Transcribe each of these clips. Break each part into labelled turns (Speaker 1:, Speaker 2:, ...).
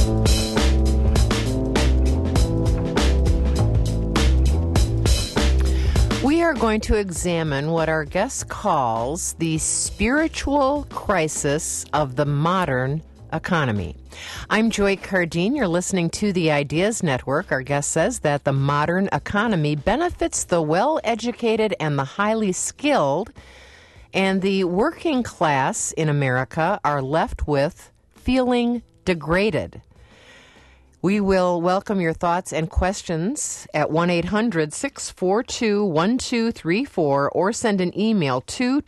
Speaker 1: We are going to examine what our guest calls the spiritual crisis of the modern economy. I'm Joy Cardine. You're listening to the Ideas Network. Our guest says that the modern economy benefits the well-educated and the highly skilled, and the working class in America are left with feeling degraded. We will welcome your thoughts and questions at 1-800-642-1234 or send an email to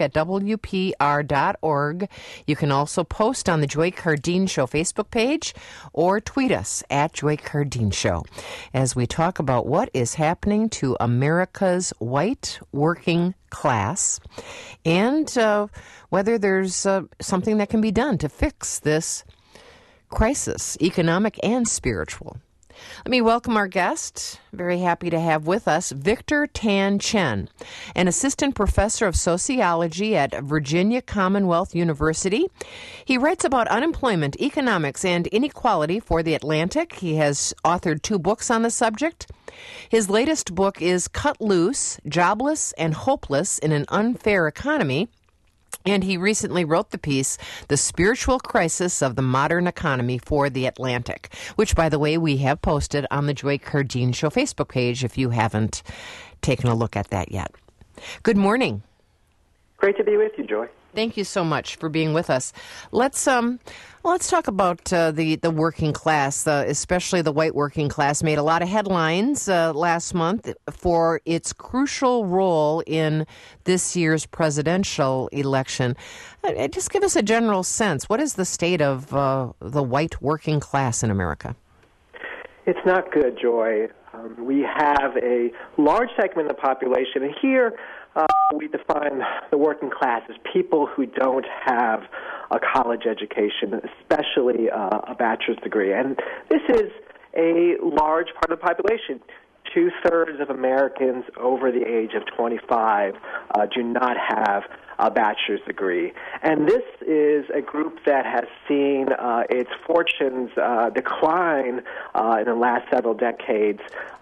Speaker 1: talk@wpr.org. You can also post on the Joy Cardine Show Facebook page or tweet us at Joy Cardine Show as we talk about what is happening to America's white working class and whether there's something that can be done to fix this crisis, economic and spiritual. Let me welcome our guest. Very happy to have with us Victor Tan Chen, an assistant professor of sociology at Virginia Commonwealth University. He writes about unemployment, economics, and inequality for The Atlantic. He has authored 2 books on the subject. His latest book is Cut Loose, Jobless and Hopeless in an Unfair Economy. And he recently wrote the piece, The Spiritual Crisis of the Modern Economy for The Atlantic, which, by the way, we have posted on the Joy Cardine Show Facebook page if you haven't taken a look at that yet. Good morning.
Speaker 2: Great to be with you, Joy.
Speaker 1: Thank you so much for being with us. Let's talk about the working class, especially the white working class. Made a lot of headlines last month for its crucial role in this year's presidential election. Just give us a general sense. What is the state of the white working class in America?
Speaker 2: It's not good, Joy. We have a large segment of the population, and here we define the working class as people who don't have a college education, especially a bachelor's degree. And this is a large part of the population. 2/3 of Americans over the age of 25 do not have a bachelor's degree. And this is a group that has seen its fortunes decline in the last several decades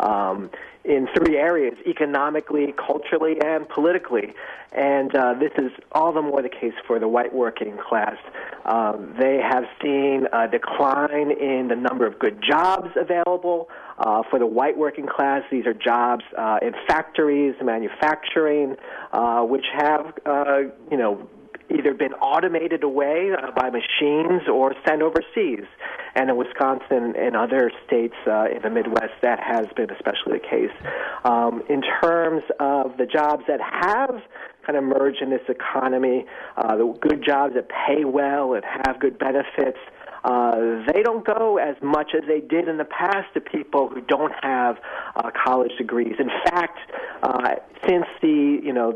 Speaker 2: in 3 areas: economically, culturally, and politically. And this is all the more the case for the white working class. They have seen a decline in the number of good jobs available. For the white working class, these are jobs in factories, manufacturing, which have, either been automated away by machines or sent overseas. And in Wisconsin and other states in the Midwest, that has been especially the case. In terms of the jobs that have kind of merged in this economy, the good jobs that pay well and have good benefits, they don't go as much as they did in the past to people who don't have college degrees. In fact, since the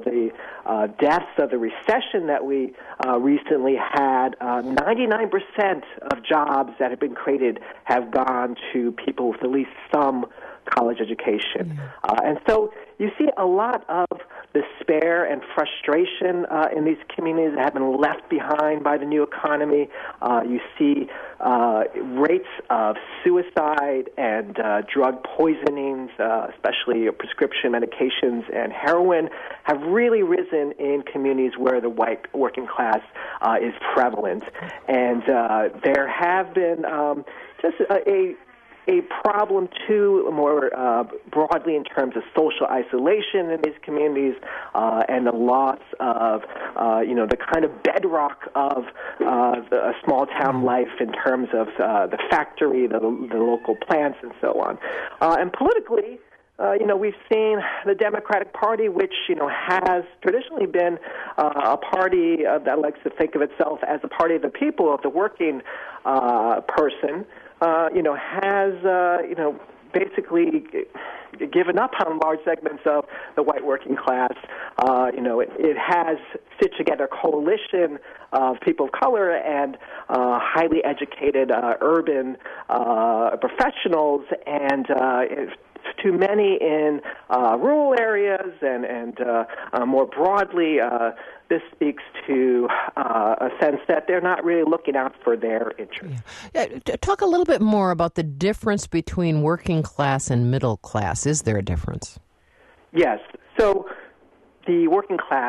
Speaker 2: depths of the recession that we recently had, 99% of jobs that have been created have gone to people with at least some college education. And so you see a lot of despair and frustration in these communities that have been left behind by the new economy. You see rates of suicide and drug poisonings, especially prescription medications and heroin, have really risen in communities where the white working class is prevalent. And there have been just a problem, too, more broadly in terms of social isolation in these communities and the loss of, the kind of bedrock of a small-town life in terms of the factory, the local plants, and so on. And politically, we've seen the Democratic Party, which, has traditionally been a party that likes to think of itself as a party of the people, of the working person, has, basically given up on large segments of the white working class. It has stitched together a coalition of people of color and highly educated urban professionals, and to many in rural areas and more broadly, this speaks to a sense that they're not really looking out for their interests.
Speaker 1: Yeah. Talk a little bit more about the difference between working class and middle class. Is there a difference?
Speaker 2: Yes. So the working class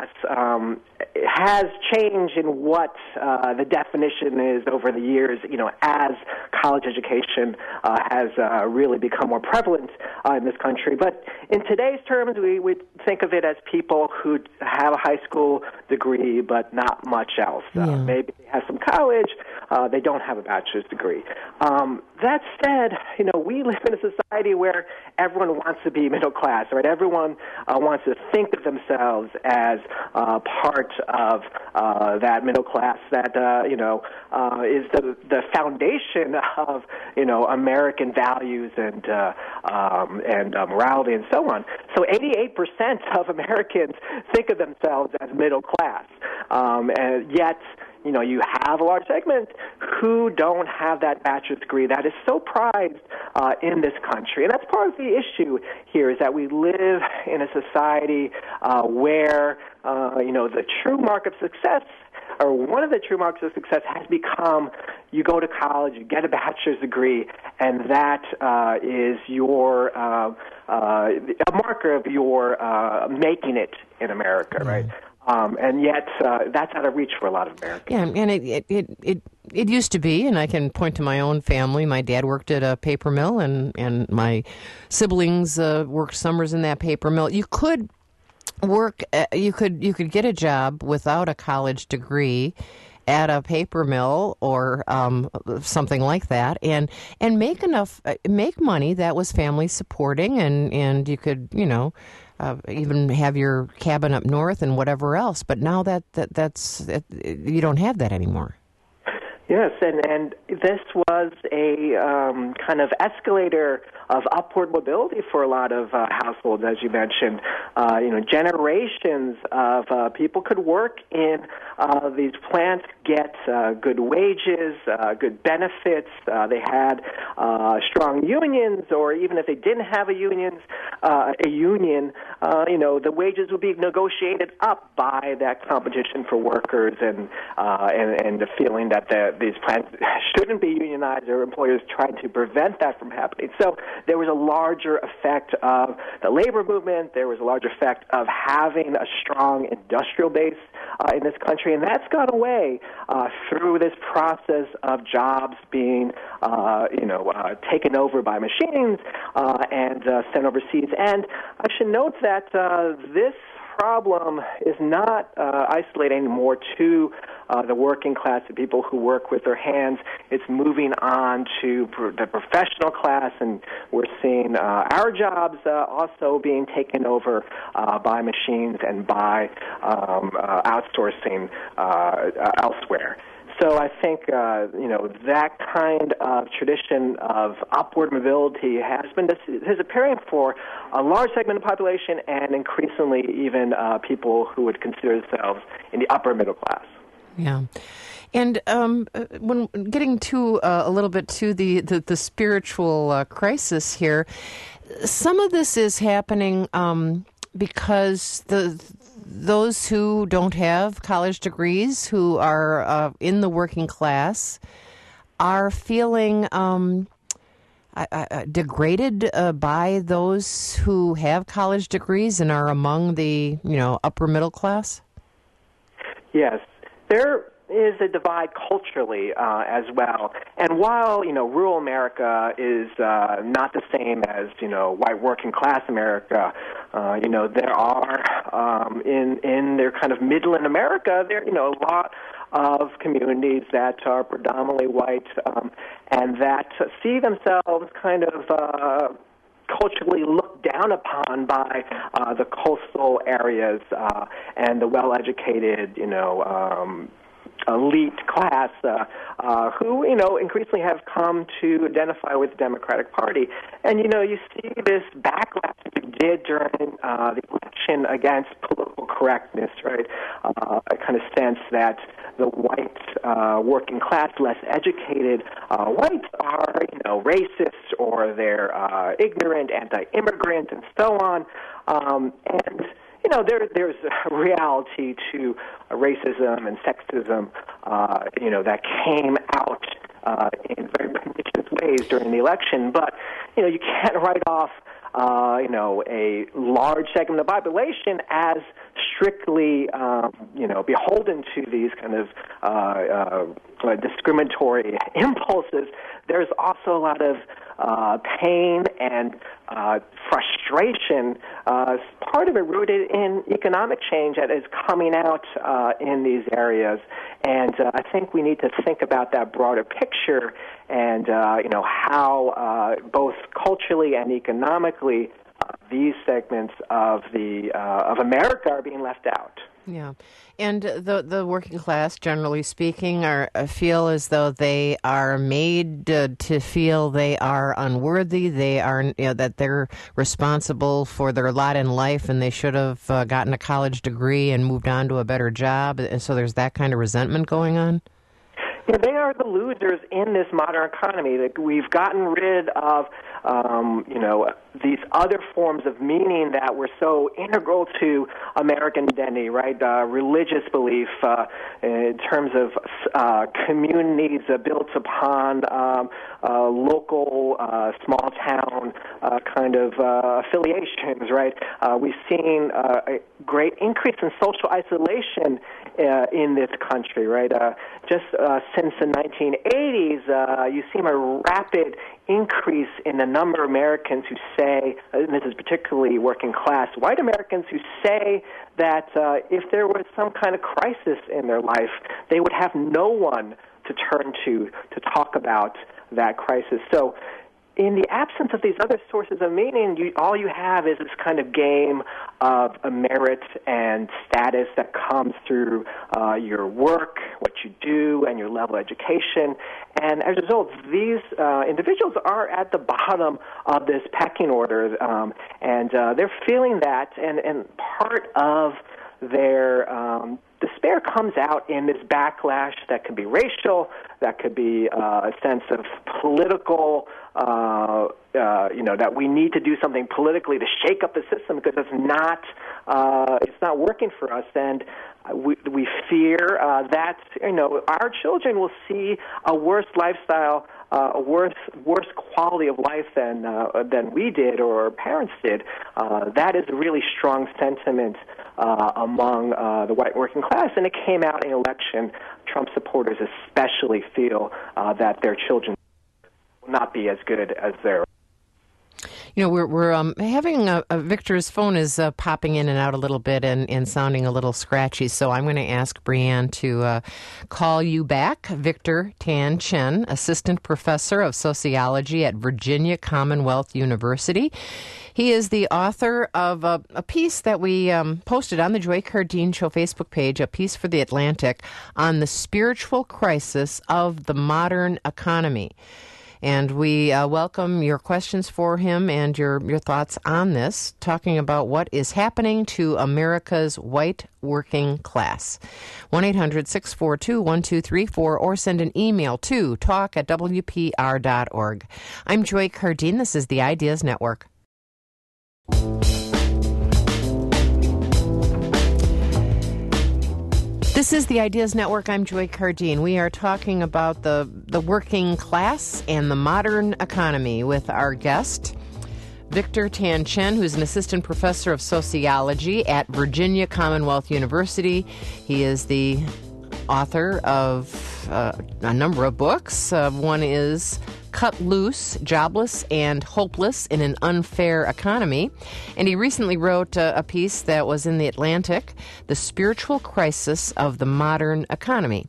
Speaker 2: has changed in what the definition is over the years, as college education has really become more prevalent in this country. But in today's terms, we would think of it as people who have a high school degree but not much else. Maybe they have some college, they don't have a bachelor's degree. That said, we live in a society where everyone wants to be middle class, right? Everyone wants to think of themselves as part of that middle class that is the foundation of American values and morality and so on. So 88% of Americans think of themselves as middle class, and yet you have a large segment who don't have that bachelor's degree that is so prized in this country. And that's part of the issue here, is that we live in a society where, the true mark of success, or one of the true marks of success, has become you go to college, you get a bachelor's degree, and that is your a marker of your making it in America, right? And yet, that's out of reach for a lot of Americans.
Speaker 1: Yeah, and it used to be, and I can point to my own family. My dad worked at a paper mill, and my siblings worked summers in that paper mill. You could work, you could get a job without a college degree at a paper mill or something like that, and make money that was family supporting, and you could even have your cabin up north and whatever else. But now that's you don't have that anymore.
Speaker 2: Yes, and this was a kind of escalator of upward mobility for a lot of households, as you mentioned. Generations of people could work in these plants, get good wages, good benefits. They had strong unions, or even if they didn't have a union, the wages would be negotiated up by that competition for workers, and the feeling that these plants shouldn't be unionized, or employers tried to prevent that from happening. So there was a larger effect of the labor movement. There was a larger effect of having a strong industrial base in this country, and that's gone away through this process of jobs being, taken over by machines and sent overseas. And I should note that this problem is not isolated anymore to the working class, the people who work with their hands. It's moving on to the professional class, and we're seeing our jobs also being taken over by machines and by outsourcing elsewhere. So I think, that kind of tradition of upward mobility has been disappearing for a large segment of the population, and increasingly even people who would consider themselves in the upper middle class.
Speaker 1: Yeah. And when getting to a little bit to the spiritual crisis here, some of this is happening because those who don't have college degrees, who are in the working class, are feeling degraded by those who have college degrees and are among the upper middle class? Yes.
Speaker 2: There is a divide culturally as well. And while, rural America is not the same as, white working class America, there are, in their kind of Midland America, there, a lot of communities that are predominantly white and that see themselves kind of culturally looked down upon by the coastal areas and the well-educated, elite class who, increasingly have come to identify with the Democratic Party. And, you see this backlash that you did during the election against political correctness, right? I kind of sense that the white working class, less educated whites are, racist or they're ignorant, anti-immigrant, and so on. And there's a reality to racism and sexism, that came out in very pernicious ways during the election. But, you can't write off, a large segment of the population as strictly, beholden to these kind of discriminatory impulses. There's also a lot of pain and frustration, part of it rooted in economic change that is coming out in these areas. And I think we need to think about that broader picture and, how both culturally and economically these segments of America are being left out.
Speaker 1: Yeah, and the working class, generally speaking, feel as though they are made to feel they are unworthy. They are that they're responsible for their lot in life, and they should have gotten a college degree and moved on to a better job. And so there's that kind of resentment going on.
Speaker 2: Yeah, they are the losers in this modern economy. That we've gotten rid of, these other forms of meaning that were so integral to American identity, right? Religious belief in terms of communities built upon local, small-town kind of affiliations, right? We've seen a great increase in social isolation in this country, right? Just since the 1980s, you've seen a rapid increase in the number of Americans who say, and this is particularly working class, white Americans who say that if there was some kind of crisis in their life, they would have no one to turn to talk about that crisis. So in the absence of these other sources of meaning, all you have is this kind of game of a merit and status that comes through your work, what you do, and your level of education. And as a result, these individuals are at the bottom of this pecking order, and they're feeling that, and part of their despair comes out in this backlash that could be racial, that could be a sense of political, that we need to do something politically to shake up the system because it's not working for us, and we fear that our children will see a worse lifestyle, a worse quality of life than we did or our parents did. That is a really strong sentiment among the white working class, and it came out in election. Trump supporters especially feel that their children will not be as good as their.
Speaker 1: We're having Victor's phone is popping in and out a little bit and sounding a little scratchy, so I'm going to ask Brianne to call you back. Victor Tan Chen, Assistant Professor of Sociology at Virginia Commonwealth University. He is the author of a piece that we posted on the Joy Cardine Show Facebook page, a piece for The Atlantic, on the spiritual crisis of the modern economy. And we welcome your questions for him and your thoughts on this, talking about what is happening to America's white working class. 1-800-642-1234 or send an email to talk@wpr.org. I'm Joy Cardine. This is the Ideas Network. This is the Ideas Network. I'm Joy Cardine. We are talking about the working class and the modern economy with our guest, Victor Tan Chen, who's an assistant professor of sociology at Virginia Commonwealth University. He is the author of a number of books. One is Cut Loose, Jobless and Hopeless in an Unfair Economy. And he recently wrote a piece that was in The Atlantic, The Spiritual Crisis of the Modern Economy.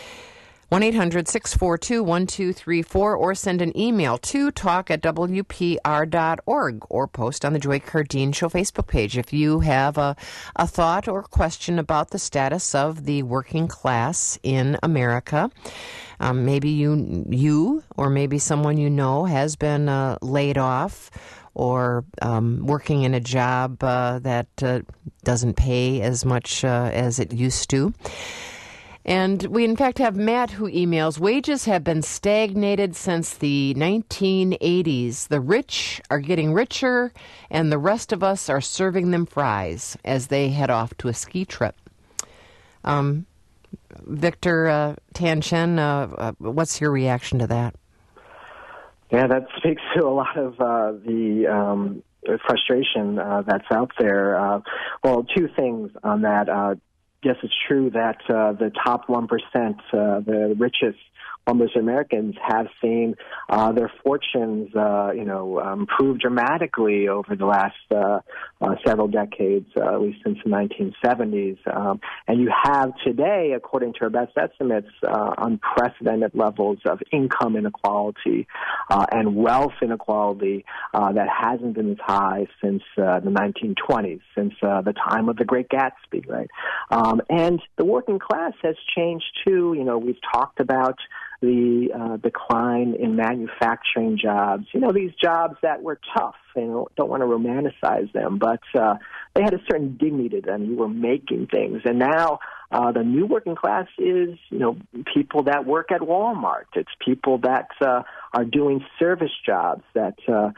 Speaker 1: 1-800-642-1234 or send an email to talk@wpr.org or post on the Joy Cardine Show Facebook page if you have a thought or question about the status of the working class in America. Maybe you or maybe someone you know has been laid off or working in a job that doesn't pay as much as it used to. And we, in fact, have Matt who emails, wages have been stagnated since the 1980s. The rich are getting richer, and the rest of us are serving them fries as they head off to a ski trip. Victor Tan-Chen, what's your reaction to that?
Speaker 2: Yeah, that speaks to a lot of the frustration that's out there. Well, two things on that. Yes, it's true that the top 1%, the richest 1% Americans, have seen their fortunes, improve dramatically over the last several decades, at least since the 1970s. And you have today, according to our best estimates, unprecedented levels of income inequality and wealth inequality that hasn't been as high since the 1920s, since the time of the Great Gatsby, right? And the working class has changed too. You know, we've talked about the decline in manufacturing jobs. You know, these jobs that were tough, and don't want to romanticize them, but they had a certain dignity to them. You were making things. And now the new working class is, people that work at Walmart. It's people that are doing service jobs that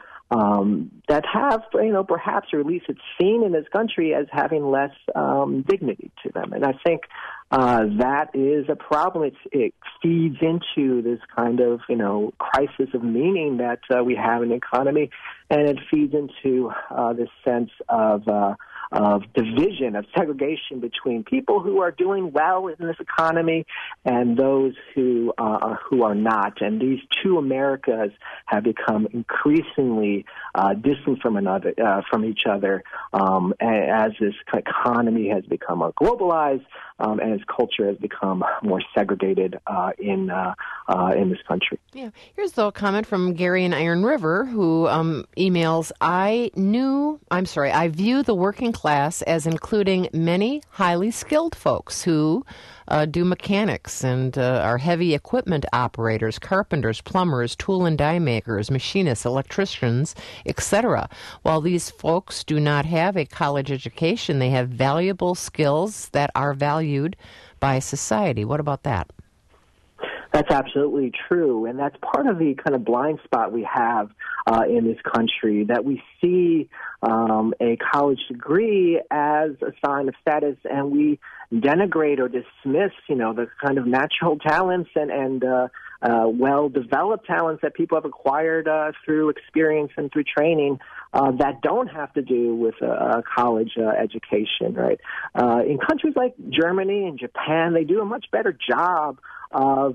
Speaker 2: have, perhaps, or at least it's seen in this country as having less dignity to them. And I think that is a problem. It feeds into this kind of, crisis of meaning that we have in the economy, and it feeds into this sense of division, of segregation between people who are doing well in this economy and those who are not. And these two Americas have become increasingly distant from each other as this economy has become more globalized and as culture has become more segregated in this country.
Speaker 1: Yeah, here's a comment from Gary in Iron River, who emails, I view the working class as including many highly skilled folks who do mechanics and are heavy equipment operators, carpenters, plumbers, tool and die makers, machinists, electricians, etc. While these folks do not have a college education, they have valuable skills that are valued by society. What about that?
Speaker 2: That's absolutely true, and that's part of the kind of blind spot we have in this country, that we see a college degree as a sign of status, and we denigrate or dismiss, the kind of natural talents and well-developed talents that people have acquired through experience and through training that don't have to do with a college education, right? In countries like Germany and Japan, they do a much better job of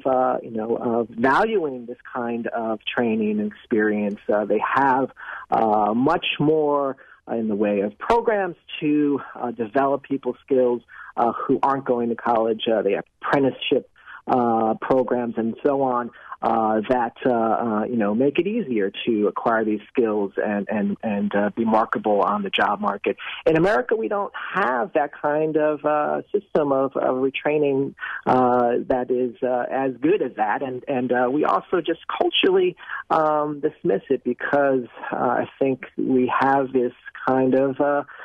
Speaker 2: valuing this kind of training and experience. They have much more in the way of programs to develop people's skills who aren't going to college. They have apprenticeship programs and so on that make it easier to acquire these skills and be marketable on the job market. In America, we don't have that kind of system of retraining that is as good as that, and we also just culturally dismiss it because I think we have this kind of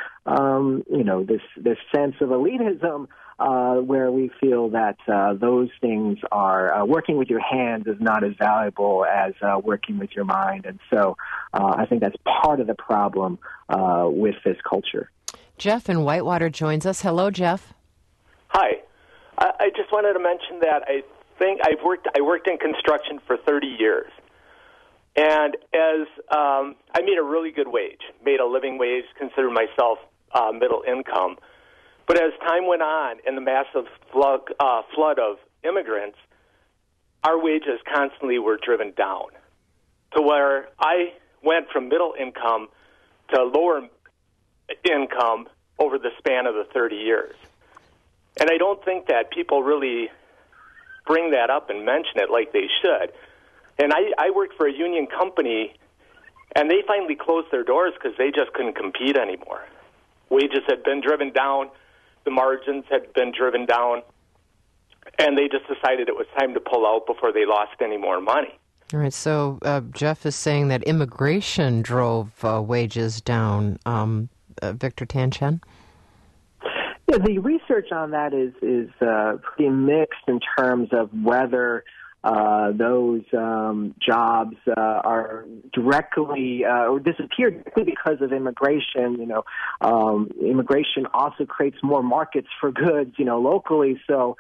Speaker 2: this sense of elitism. Where we feel that those things are working with your hands is not as valuable as working with your mind. And so I think that's part of the problem with this culture.
Speaker 1: Jeff in Whitewater joins us. Hello, Jeff.
Speaker 3: Hi. I just wanted to mention that I think I worked in construction for 30 years. And as I made a really good wage, made a living wage, considered myself middle income. But as time went on and the massive flood of immigrants, our wages constantly were driven down to where I went from middle income to lower income over the span of the 30 years. And I don't think that people really bring that up and mention it like they should. And I worked for a union company, and they finally closed their doors because they just couldn't compete anymore. Wages had been driven down. The margins had been driven down, and they just decided it was time to pull out before they lost any more money.
Speaker 1: All right, so Jeff is saying that immigration drove wages down. Victor Tan-Chen?
Speaker 2: Yeah, the research on that is pretty mixed in terms of whether those jobs are directly or disappear directly because of immigration. Immigration also creates more markets for goods, locally. So,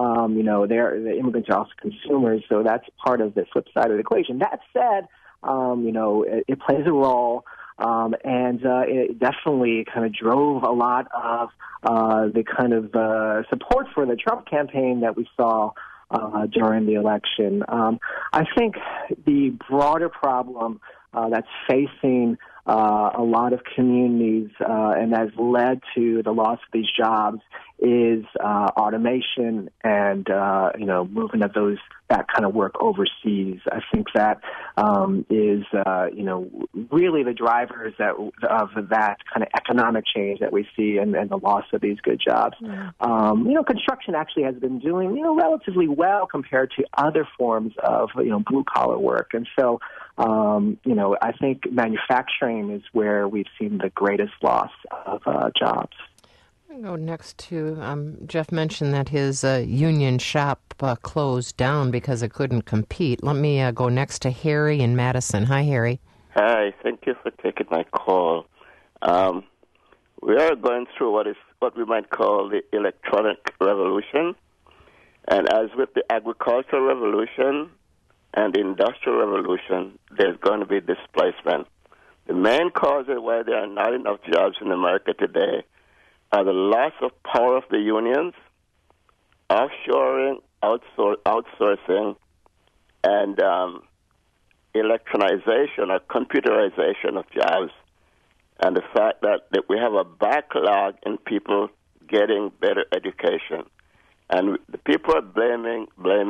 Speaker 2: the immigrants are also consumers. So that's part of the flip side of the equation. That said, it plays a role. And it definitely kind of drove a lot of the kind of support for the Trump campaign that we saw during the election. I think the broader problem that's facing a lot of communities and has led to the loss of these jobs is automation and movement of that kind of work overseas. I think that is really the drivers of that kind of economic change that we see and the loss of these good jobs. Yeah. Construction actually has been doing relatively well compared to other forms of blue collar work, and so I think manufacturing is where we've seen the greatest loss of jobs.
Speaker 1: I'm going to go next to Jeff mentioned that his union shop closed down because it couldn't compete. Let me go next to Harry in Madison. Hi, Harry.
Speaker 4: Hi, thank you for taking my call. We are going through what we might call the electronic revolution. And as with the agricultural revolution and the industrial revolution, there's going to be displacement. The main causes why there are not enough jobs in America today are the loss of power of the unions, offshoring, outsourcing, and electronization or computerization of jobs, and the fact that we have a backlog in people getting better education. And the people are blaming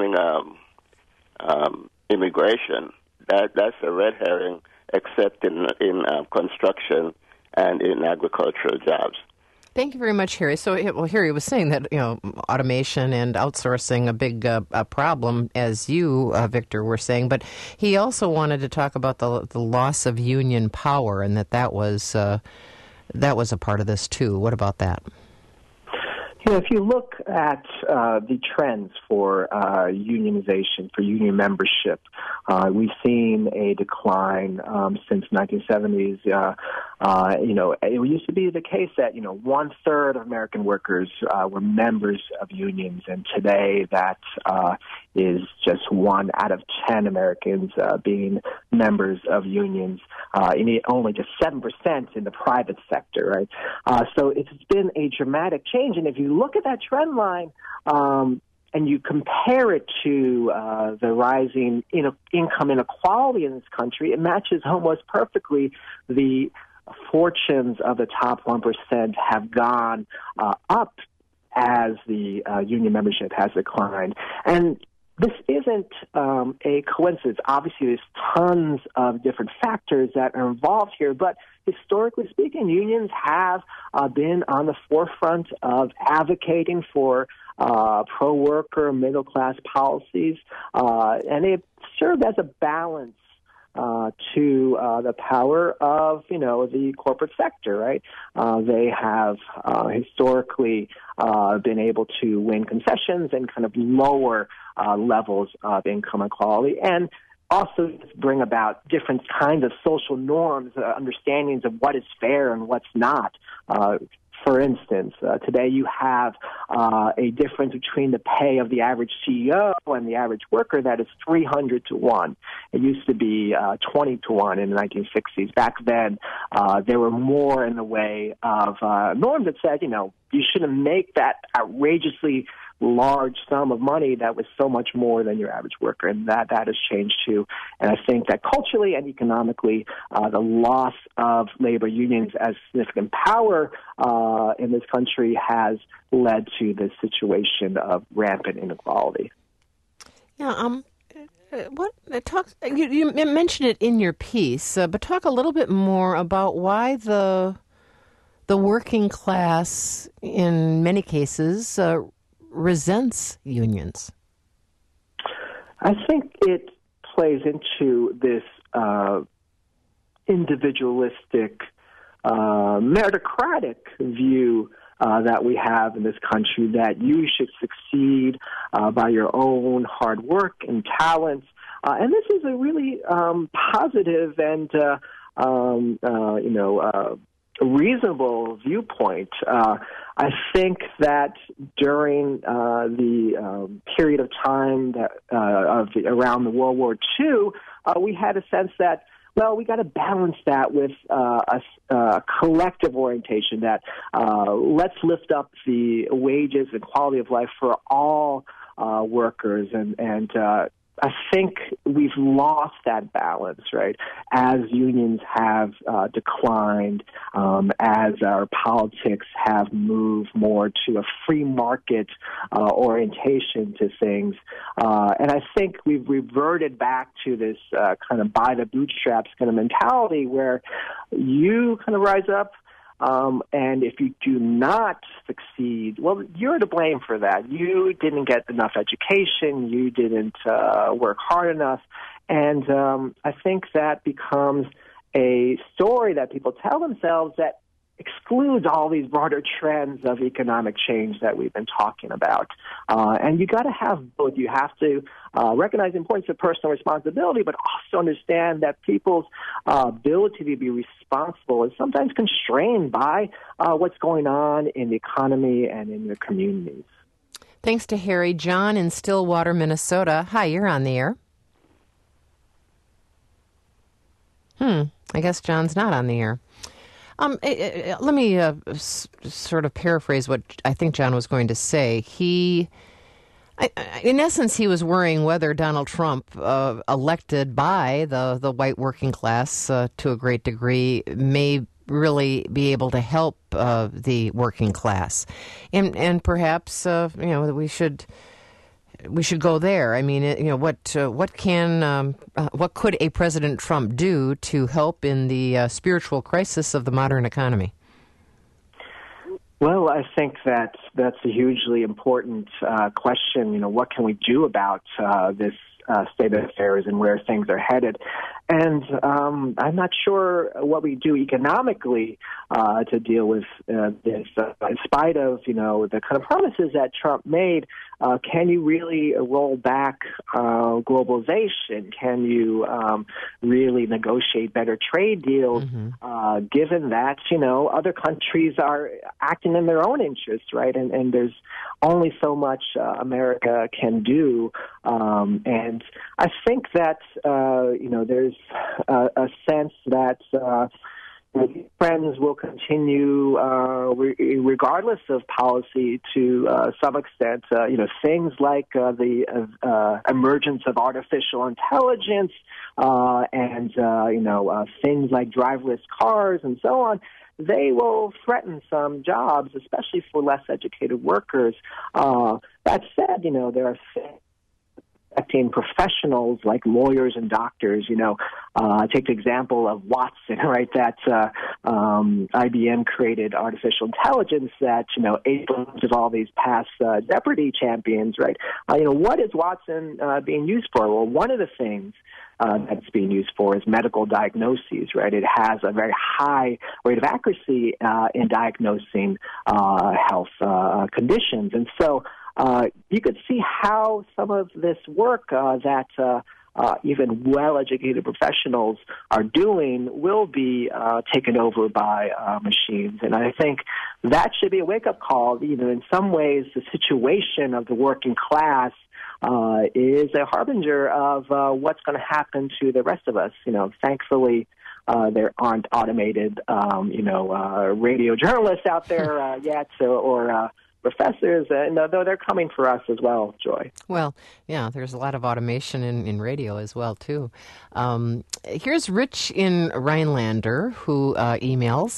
Speaker 4: immigration. That's a red herring, except in construction and in agricultural jobs.
Speaker 1: Thank you very much, Harry. So, Harry was saying that automation and outsourcing a big problem, as you, Victor, were saying. But he also wanted to talk about the loss of union power, and that was a part of this too. What about that?
Speaker 2: If you look at the trends for unionization, for union membership, we've seen a decline since 1970s. It used to be the case that 1/3 of American workers were members of unions, and today that is just 1 out of 10 Americans being members of unions, and only just 7% in the private sector, right? So it's been a dramatic change, and if you look at that trend line and you compare it to the rising income inequality in this country, it matches almost perfectly. The fortunes of the top 1% have gone up as the union membership has declined. And this isn't a coincidence. Obviously, there's tons of different factors that are involved here, but historically speaking, unions have been on the forefront of advocating for pro-worker, middle-class policies, and it served as a balance to the power of, the corporate sector, right? They have historically been able to win concessions and kind of lower levels of income inequality, and also bring about different kinds of social norms, understandings of what is fair and what's not. For instance, today you have a difference between the pay of the average CEO and the average worker that is 300 to 1. It used to be 20 to 1 in the 1960s. Back then, there were more in the way of norms that said, you shouldn't make that outrageously large sum of money that was so much more than your average worker, and that has changed too. And I think that culturally and economically, the loss of labor unions as significant power in this country has led to this situation of rampant inequality.
Speaker 1: Yeah. You mentioned it in your piece, but talk a little bit more about why the working class, in many cases, resents unions.
Speaker 2: I think it plays into this individualistic, meritocratic view that we have in this country, that you should succeed by your own hard work and talents. And this is a really positive and, reasonable viewpoint. I think that during the period of time that around the World War II, we had a sense that, well, we got to balance that with a collective orientation that let's lift up the wages and quality of life for all workers, and I think we've lost that balance, right, as unions have declined, as our politics have moved more to a free market orientation to things. And I think we've reverted back to this kind of by the bootstraps kind of mentality where you kind of rise up, and if you do not succeed, well, you're to blame for that. You didn't get enough education. You didn't work hard enough. And I think that becomes a story that people tell themselves that excludes all these broader trends of economic change that we've been talking about. And you got to have both. You have to recognize the importance of personal responsibility, but also understand that people's ability to be responsible is sometimes constrained by what's going on in the economy and in their communities.
Speaker 1: Thanks to Harry. John in Stillwater, Minnesota. Hi, you're on the air. I guess John's not on the air. Let me sort of paraphrase what I think John was going to say. In essence, he was worrying whether Donald Trump, elected by the white working class to a great degree, may really be able to help the working class, and perhaps we should go there. I mean, what could a President Trump do to help in the spiritual crisis of the modern economy?
Speaker 2: Well, I think that's a hugely important question. What can we do about this state of affairs and where things are headed? And I'm not sure what we do economically to deal with this. In spite of, the kind of promises that Trump made, can you really roll back globalization? Can you really negotiate better trade deals, given that, other countries are acting in their own interests, right? And there's only so much America can do. And I think that, there's a sense that friends will continue regardless of policy to some extent. Things like the emergence of artificial intelligence and things like driverless cars and so on, they will threaten some jobs, especially for less educated workers. That said, there are things affecting professionals like lawyers and doctors. Take the example of Watson, right? That IBM created artificial intelligence that, ate of all these past Jeopardy champions, right? What is Watson being used for? Well, one of the things that's being used for is medical diagnoses, right? It has a very high rate of accuracy in diagnosing health conditions. And so you could see how some of this work that even well-educated professionals are doing will be taken over by machines. And I think that should be a wake-up call. In some ways, the situation of the working class is a harbinger of what's going to happen to the rest of us. Thankfully, there aren't automated, radio journalists out there yet, or professors, though they're coming for us as well, Joy. Well,
Speaker 1: yeah, there's a lot of automation in radio as well, too. Here's Rich in Rhinelander who emails.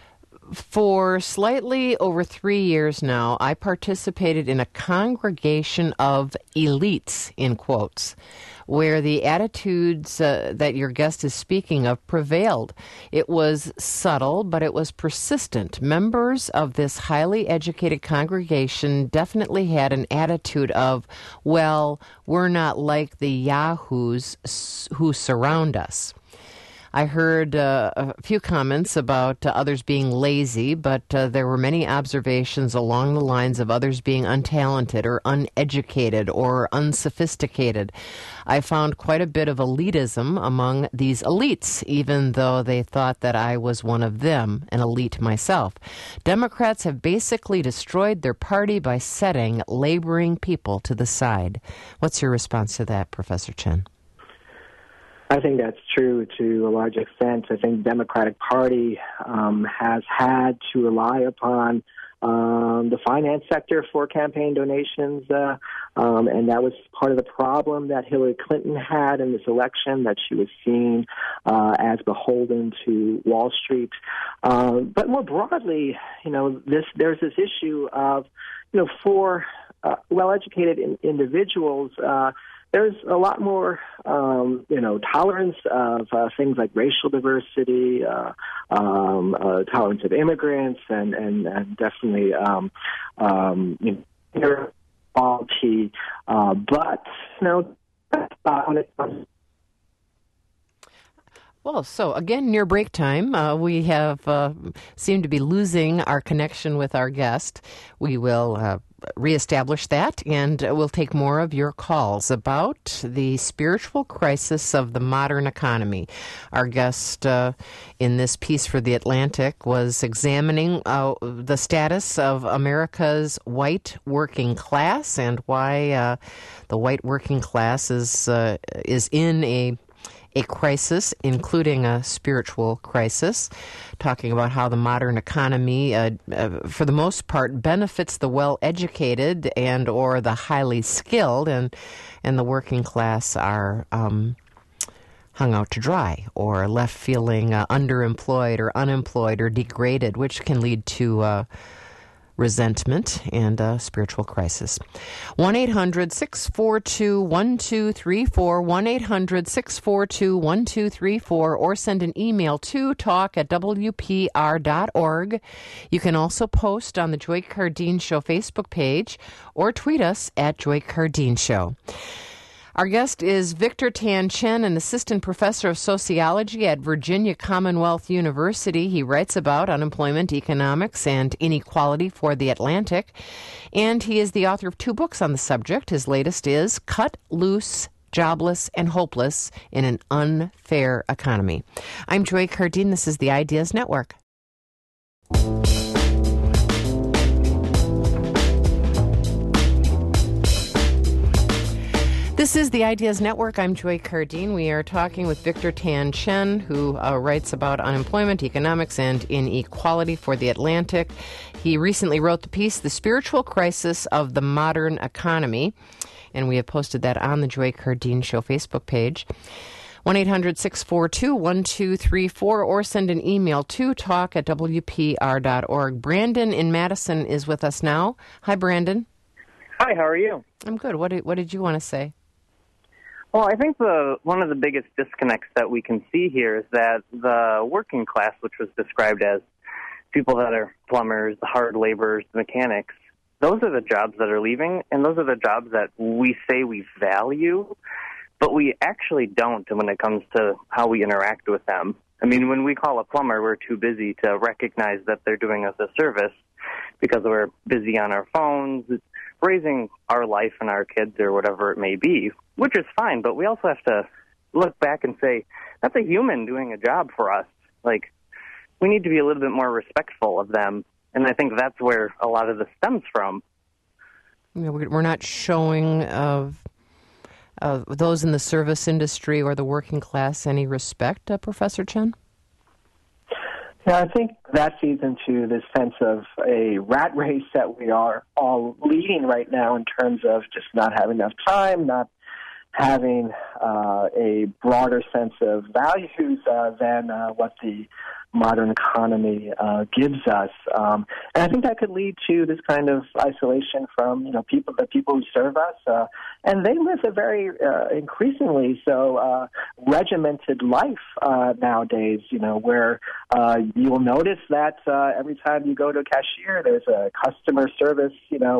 Speaker 1: For slightly over 3 years now, I participated in a congregation of elites, in quotes, where the attitudes that your guest is speaking of prevailed. It was subtle, but it was persistent. Members of this highly educated congregation definitely had an attitude of, well, we're not like the yahoos who surround us. I heard a few comments about others being lazy, but there were many observations along the lines of others being untalented or uneducated or unsophisticated. I found quite a bit of elitism among these elites, even though they thought that I was one of them, an elite myself. Democrats have basically destroyed their party by setting laboring people to the side. What's your response to that, Professor Chen?
Speaker 2: I think that's true to a large extent. I think the Democratic Party has had to rely upon the finance sector for campaign donations, and that was part of the problem that Hillary Clinton had in this election, that she was seen as beholden to Wall Street. But more broadly, there's this issue of, for well-educated individuals, there's a lot more, tolerance of things like racial diversity, tolerance of immigrants, and definitely inequality. But when it comes.
Speaker 1: Well, so again, near break time, we have seemed to be losing our connection with our guest. We will reestablish that, and we'll take more of your calls about the spiritual crisis of the modern economy. Our guest in this piece for The Atlantic was examining the status of America's white working class and why the white working class is in a crisis, including a spiritual crisis, talking about how the modern economy, for the most part, benefits the well-educated and or the highly skilled, and the working class are hung out to dry or left feeling underemployed or unemployed or degraded, which can lead to resentment and a spiritual crisis. 1-800-642-1234, 1-800-642-1234, or send an email to talk@wpr.org. You can also post on the Joy Cardeen Show Facebook page or tweet us at Joy Cardeen Show. Our guest is Victor Tan Chen, an assistant professor of sociology at Virginia Commonwealth University. He writes about unemployment, economics, and inequality for The Atlantic, and he is the author of 2 books on the subject. His latest is Cut Loose, Jobless, and Hopeless in an Unfair Economy. I'm Joy Cardeen. This is the Ideas Network. This is the Ideas Network. I'm Joy Cardeen. We are talking with Victor Tan Chen, who writes about unemployment, economics, and inequality for The Atlantic. He recently wrote the piece, The Spiritual Crisis of the Modern Economy, and we have posted that on the Joy Cardeen Show Facebook page. 1-800-642-1234, or send an email to talk@wpr.org. Brandon in Madison is with us now. Hi, Brandon.
Speaker 5: Hi, how are you?
Speaker 1: I'm good. What did you want to say?
Speaker 5: Well, I think one of the biggest disconnects that we can see here is that the working class, which was described as people that are plumbers, the hard laborers, the mechanics, those are the jobs that are leaving, and those are the jobs that we say we value, but we actually don't when it comes to how we interact with them. I mean, when we call a plumber, we're too busy to recognize that they're doing us a service because we're busy on our phones, raising our life and our kids or whatever it may be, which is fine, but we also have to look back and say, that's a human doing a job for us. Like, we need to be a little bit more respectful of them, and I think that's where a lot of this stems from.
Speaker 1: You know, we're not showing those in the service industry or the working class any respect, Professor Chen?
Speaker 2: Yeah, I think that feeds into this sense of a rat race that we are all leading right now in terms of just not having enough time, not having a broader sense of values than what the modern economy gives us. And I think that could lead to this kind of isolation from, the people who serve us. And they live a very increasingly so regimented life nowadays, where you'll notice that every time you go to a cashier, there's a customer service,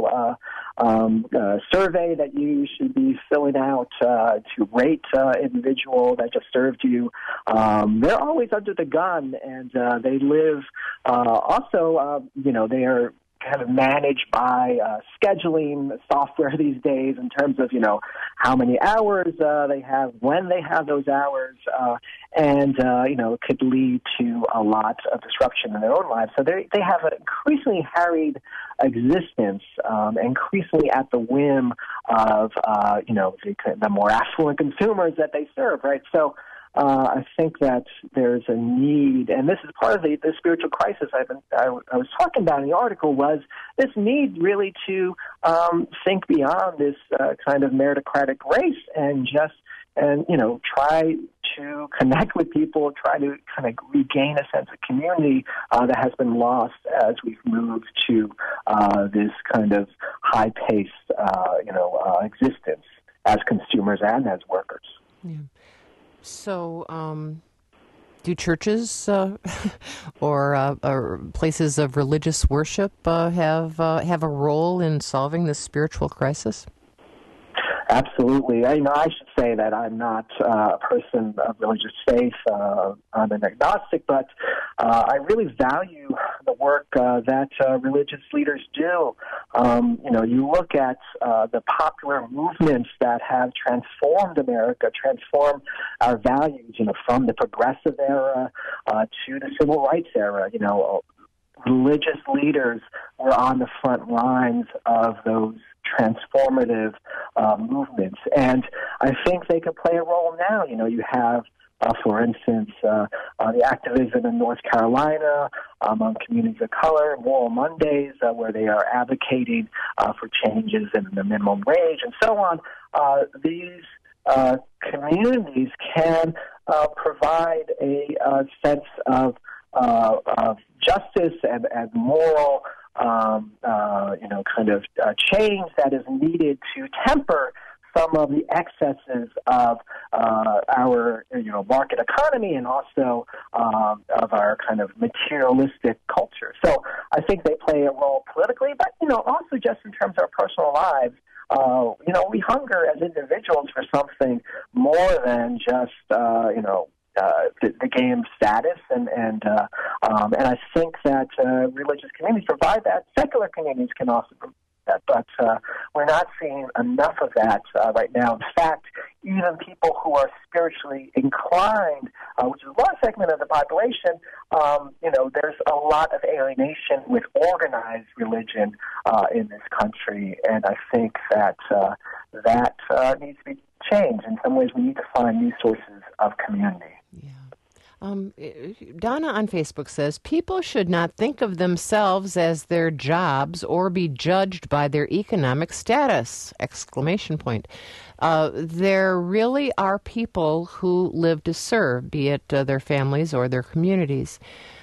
Speaker 2: survey that you should be filling out to rate individual that just served you. They're always under the gun, and they live also, they are kind of managed by scheduling software these days in terms of, how many hours they have, when they have those hours, and, it could lead to a lot of disruption in their own lives. So they have an increasingly harried existence, increasingly at the whim of, the more affluent consumers that they serve, right? So I think that there's a need, and this is part of the spiritual crisis I was talking about in the article, was this need really to think beyond this kind of meritocratic race and try to connect with people, try to kind of regain a sense of community that has been lost as we've moved to this kind of high-paced, existence as consumers and as workers.
Speaker 1: Yeah. So, do churches or places of religious worship have a role in solving this spiritual crisis?
Speaker 2: Absolutely. I should say that I'm not a person of religious faith. I'm an agnostic, but I really value the work that religious leaders do. You look at the popular movements that have transformed America, transformed our values, from the progressive era to the civil rights era. Religious leaders were on the front lines of those transformative movements. And I think they could play a role now. You have, for instance, the activism in North Carolina among communities of color, Moral Mondays, where they are advocating for changes in the minimum wage and so on. These communities can provide a sense of justice and moral change that is needed to temper some of the excesses of our market economy and also of our kind of materialistic culture. So I think they play a role politically, but also just in terms of our personal lives. We hunger as individuals for something more than just the game status, and I think that religious communities provide that. Secular communities can also provide that, but we're not seeing enough of that right now. In fact, even people who are spiritually inclined, which is a large segment of the population, there's a lot of alienation with organized religion in this country, and I think that that needs to be changed. In some ways, we need to find new sources of community.
Speaker 1: Yeah. Donna on Facebook says, people should not think of themselves as their jobs or be judged by their economic status! ! There really are people who live to serve, be it their families or their communities.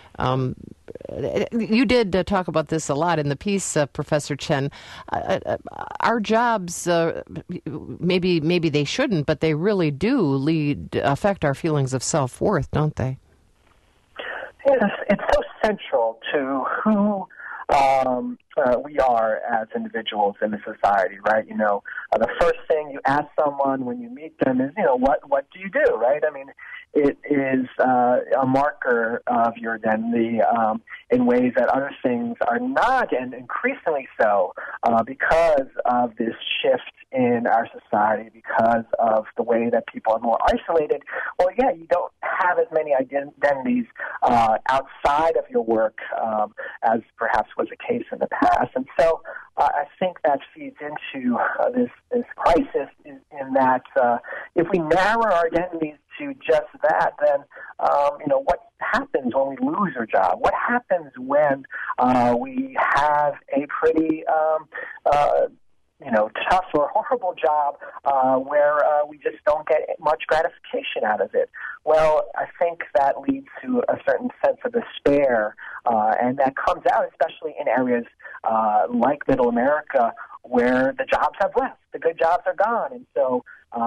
Speaker 1: You did talk about this a lot in the piece, Professor Chen. Our jobs, maybe they shouldn't, but they really do affect our feelings of self-worth, don't they?
Speaker 2: Yes, it's so central to who we are as individuals in the society, right? The first thing you ask someone when you meet them is, what do you do, right? I mean, it is a marker of your identity in ways that other things are not, and increasingly so because of this shift in our society, because of the way that people are more isolated. Well, yeah, you don't have as many identities outside of your work as perhaps was the case in the past. And so I think that feeds into this crisis in that if we narrow our identities to just that, then what happens when we lose our job? What happens when we have a pretty tough or horrible job where we just don't get much gratification out of it. Well, I think that leads to a certain sense of despair, and that comes out especially in areas like Middle America where the jobs have left. The good jobs are gone. And so,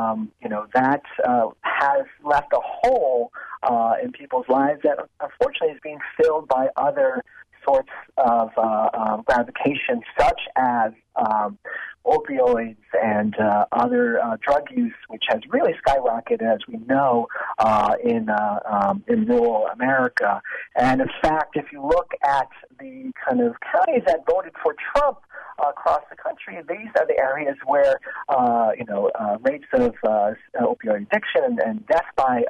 Speaker 2: that has left a hole in people's lives that unfortunately is being filled by other sorts of gratification, such as opioids and other drug use, which has really skyrocketed, as we know, in rural America. And in fact, if you look at the kind of counties that voted for Trump across the country, these are the areas where rates of opioid addiction and death by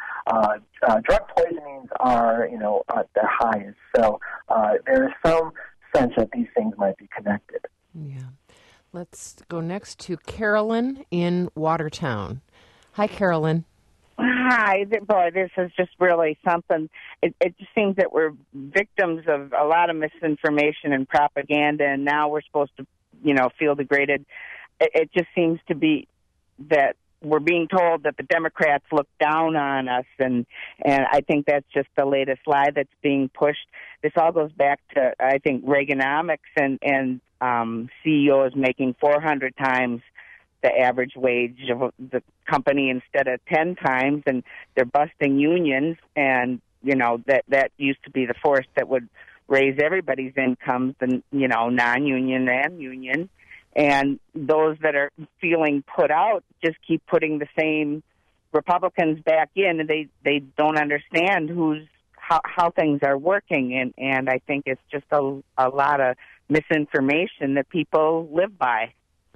Speaker 2: drug poisonings are at their highest. So there is some sense that these things might be connected.
Speaker 1: Yeah. Let's go next to Carolyn in Watertown. Hi, Carolyn.
Speaker 6: Hi. Boy, this is just really something. It just seems that we're victims of a lot of misinformation and propaganda, and now we're supposed to, feel degraded. It just seems to be that we're being told that the Democrats look down on us, and I think that's just the latest lie that's being pushed. This all goes back to, I think, Reaganomics and CEOs making 400 times the average wage of the company instead of 10 times, and they're busting unions, and, that used to be the force that would raise everybody's incomes, and, non-union and union. And those that are feeling put out just keep putting the same Republicans back in, and they don't understand how things are working. And I think it's just a lot of misinformation that people live by.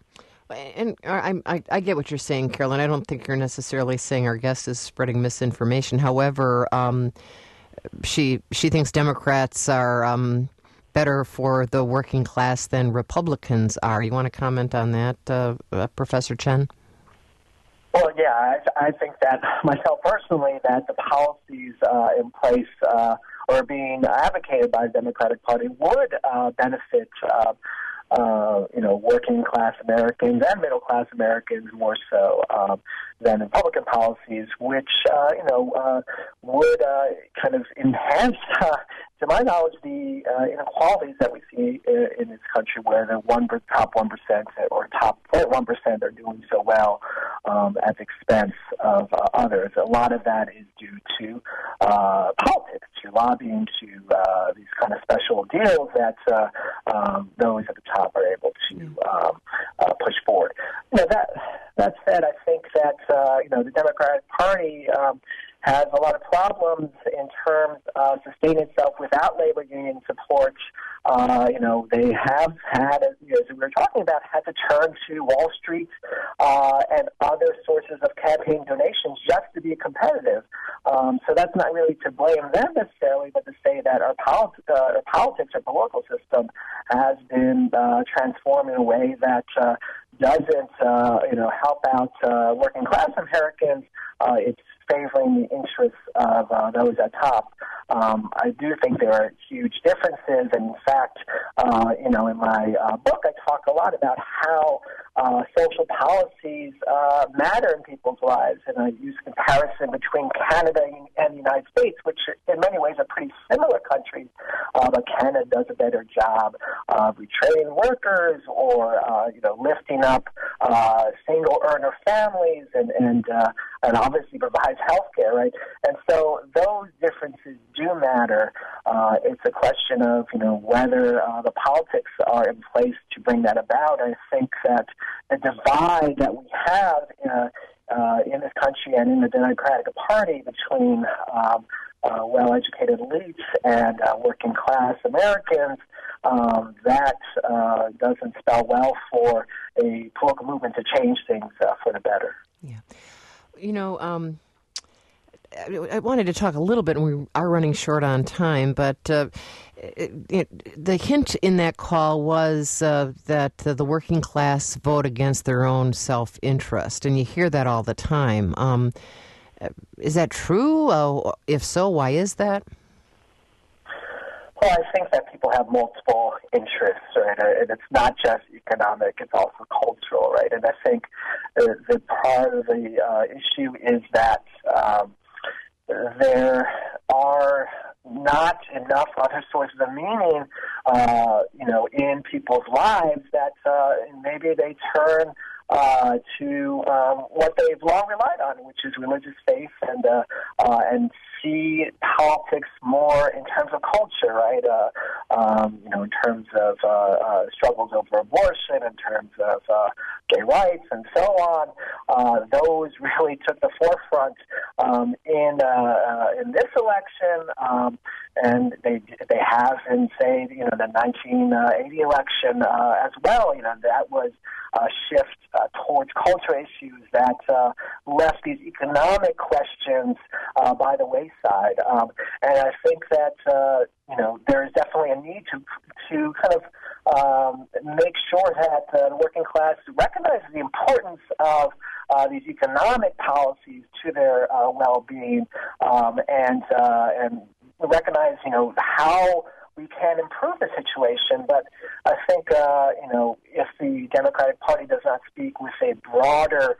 Speaker 1: And I get what you're saying, Carolyn. I don't think you're necessarily saying our guest is spreading misinformation. However, she thinks Democrats are better for the working class than Republicans are. You want to comment on that, Professor Chen?
Speaker 2: Well, yeah, I think that myself personally, that the policies in place or being advocated by the Democratic Party would benefit working class Americans and middle class Americans more so than Republican policies, which would kind of enhance, to my knowledge, the inequalities that we see in this country, where the top 1% or top 1% are doing so well at the expense of others. A lot of that is due to politics, to lobbying, to these kind of special deals that those at the top are able to push forward. That said, I think that the Democratic Party has a lot of problems in terms of sustaining itself without labor union support. They have had, as we were talking about, had to turn to Wall Street and other sources of campaign donations just to be competitive. So that's not really to blame them necessarily, but to say that our politics, our political system, has been transformed in a way that doesn't, help out working class Americans. It's favoring the interests of those at top. I do think there are huge differences, and in fact, in my book, I talk a lot about how social policies matter in people's lives, and I use a comparison between Canada and the United States, which in many ways are pretty similar countries, but Canada does a better job of retraining workers or lifting up single earner families and obviously provides health care, right? And so those differences do matter. It's a question of whether the politics are in place to bring that about. I think that the divide that we have in this country and in the Democratic Party between well-educated elites and working class Americans, that doesn't spell well for a political movement to change things for the better.
Speaker 1: Yeah. I wanted to talk a little bit, and we are running short on time, but the hint in that call was that the working class vote against their own self-interest, and you hear that all the time. Is that true? If so, why is that?
Speaker 2: Well, I think that people have multiple interests, right? And it's not just economic; it's also cultural, right? And I think the part of the issue is that there are not enough other sources of meaning, in people's lives that maybe they turn to what they've long relied on, which is religious faith, and see politics more in terms of culture, right? In terms of struggles over abortion, in terms of gay rights, and so on. Those really took the forefront in this election, and they have in, say, the 1980 election as well. That was a shift towards culture issues that left these economic questions by the wayside. And I think that there is definitely a need to kind of make sure that the working class recognizes the importance of these economic policies to their well-being, and recognize how we can improve the situation. But I think if the Democratic Party does not speak with a broader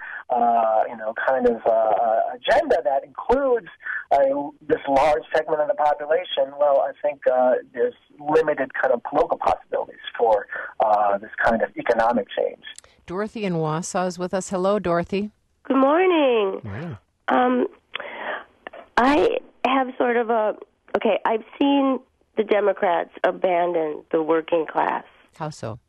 Speaker 2: agenda that includes this large segment of the population, well, I think there's limited kind of political possibilities for this kind of economic change.
Speaker 1: Dorothy in Wausau is with us. Hello, Dorothy.
Speaker 7: Good morning.
Speaker 1: Morning.
Speaker 7: I have sort of I've seen the Democrats abandon the working class.
Speaker 1: How so?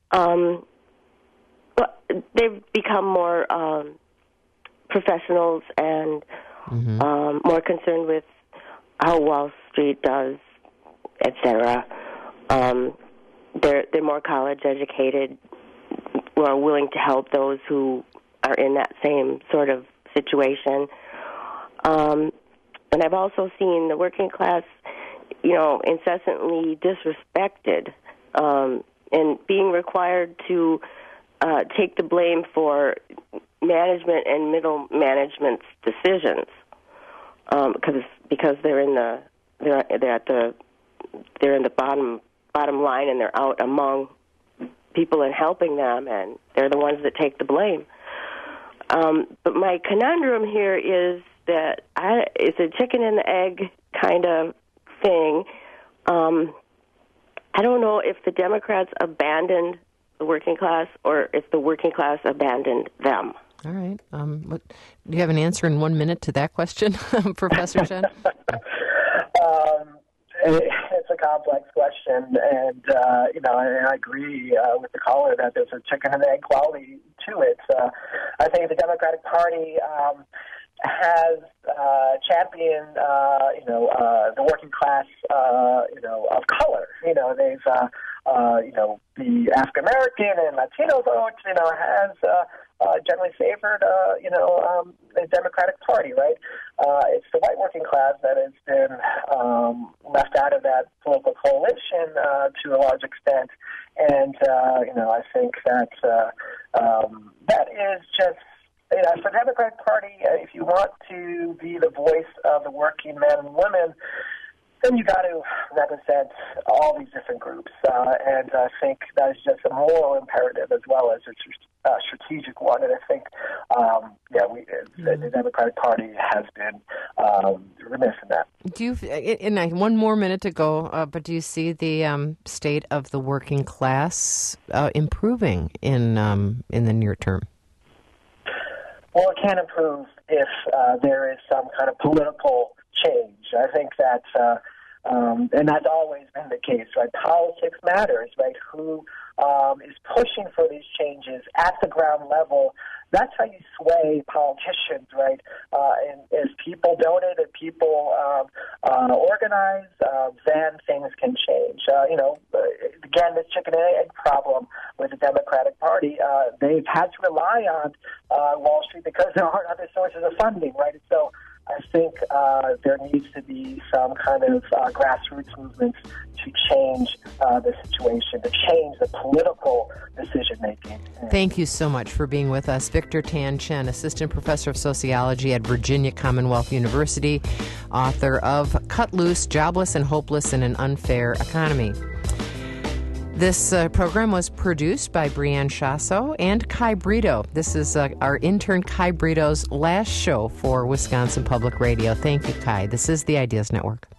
Speaker 7: They've become more professionals and more concerned with how Wall Street does, etc. They're more college educated, who are willing to help those who are in that same sort of situation. And I've also seen the working class, incessantly disrespected, and being required to take the blame for management and middle management's decisions, because they're in the bottom line, and they're out among people and helping them, and they're the ones that take the blame. But my conundrum here is that it's a chicken and the egg kind of thing. I don't know if the Democrats abandoned the working class or if the working class abandoned them.
Speaker 1: All right. Do you have an answer in 1 minute to that question, Professor Chen?
Speaker 2: It's a complex question, and I agree with the caller that there's a chicken and egg quality to it. I think the Democratic Party has championed, the working class, of color. They've, the African American and Latino vote, has generally favored, the Democratic Party, right? It's the white working class that has been left out of that political coalition to a large extent, and I think that that is just. For the Democratic Party, if you want to be the voice of the working men and women, then you got to represent all these different groups. And I think that is just a moral imperative as well as a strategic one. And I think, the Democratic Party has been remiss in that.
Speaker 1: Do you? And 1 more minute to go. But do you see the state of the working class improving in the near term?
Speaker 2: Well, it can improve if there is some kind of political change. I think that, and that's always been the case, right? Politics matters, right? Who is pushing for these changes at the ground level? That's how you sway politicians, right? And if people donate and people organize, then things can change. Again, this chicken and egg problem with the Democratic Party, they've had to rely on Wall Street because there aren't other sources of funding, right? And so I think there needs to be some kind of grassroots movements to change the situation, to change the political decision-making.
Speaker 1: Thank you so much for being with us. Victor Tan Chen, Assistant Professor of Sociology at Virginia Commonwealth University, author of Cut Loose, Jobless and Hopeless in an Unfair Economy. This program was produced by Brianne Chasso and Kai Brito. This is our intern Kai Brito's last show for Wisconsin Public Radio. Thank you, Kai. This is the Ideas Network.